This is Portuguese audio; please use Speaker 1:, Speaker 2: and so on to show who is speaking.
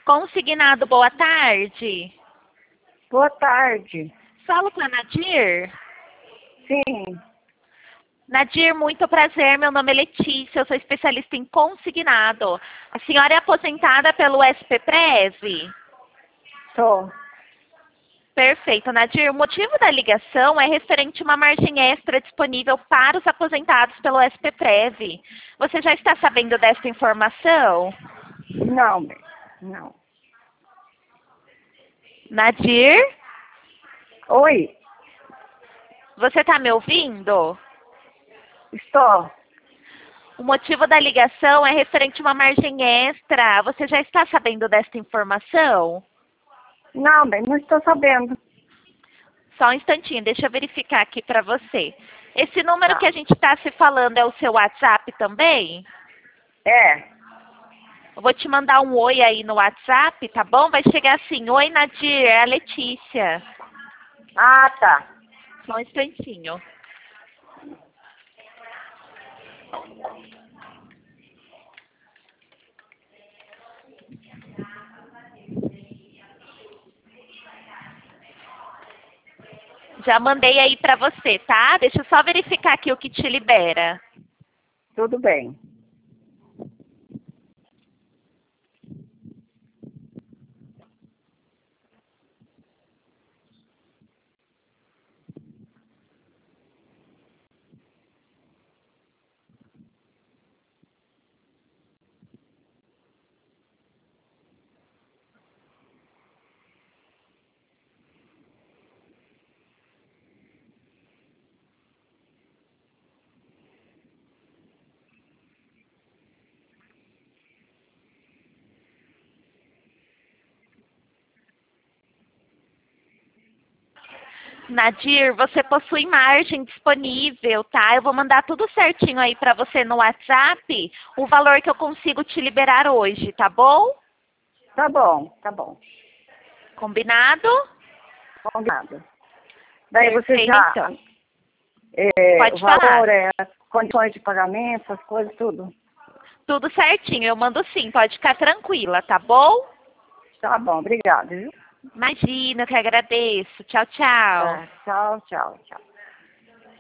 Speaker 1: Consignado, boa tarde.
Speaker 2: Boa tarde.
Speaker 1: Falo com a Nadir?
Speaker 2: Sim.
Speaker 1: Nadir, muito prazer. Meu nome é Letícia, eu sou especialista em consignado. A senhora é aposentada pelo SPPREV?
Speaker 2: Tô.
Speaker 1: Perfeito, Nadir. O motivo da ligação é referente a uma margem extra disponível para os aposentados pelo SPPREV. Você já está sabendo desta informação?
Speaker 2: Não, bem. Não.
Speaker 1: Nadir,
Speaker 2: Oi,
Speaker 1: você está me ouvindo?
Speaker 2: estou.
Speaker 1: O motivo da ligação é referente a uma margem extra. Você já está sabendo desta informação?
Speaker 2: Não, bem, não estou sabendo.
Speaker 1: Só um instantinho, deixa eu verificar aqui para você. Esse número
Speaker 2: Tá.
Speaker 1: que a gente está se falando é o seu WhatsApp também?
Speaker 2: É.
Speaker 1: Eu vou te mandar um oi aí no WhatsApp, tá bom? Vai chegar assim: oi, Nadir, é a Letícia.
Speaker 2: Ah, tá.
Speaker 1: Só um instantinho. Já mandei aí para você, tá? Deixa eu só verificar aqui o que te libera.
Speaker 2: Tudo bem.
Speaker 1: Nadir, você possui margem disponível, tá? Eu vou mandar tudo certinho aí para você no WhatsApp, o valor que eu consigo te liberar hoje, tá bom?
Speaker 2: Tá bom, tá bom.
Speaker 1: Combinado?
Speaker 2: Combinado. Daí você
Speaker 1: Perfeito,
Speaker 2: já...
Speaker 1: então.
Speaker 2: o
Speaker 1: Pode
Speaker 2: valor,
Speaker 1: falar.
Speaker 2: condições de pagamento, essas coisas, tudo.
Speaker 1: Tudo certinho, eu mando sim, pode ficar tranquila, tá bom?
Speaker 2: Tá bom, obrigada, viu?
Speaker 1: Imagina, eu que agradeço. Tchau, tchau.
Speaker 2: Tá, tchau, tchau, tchau.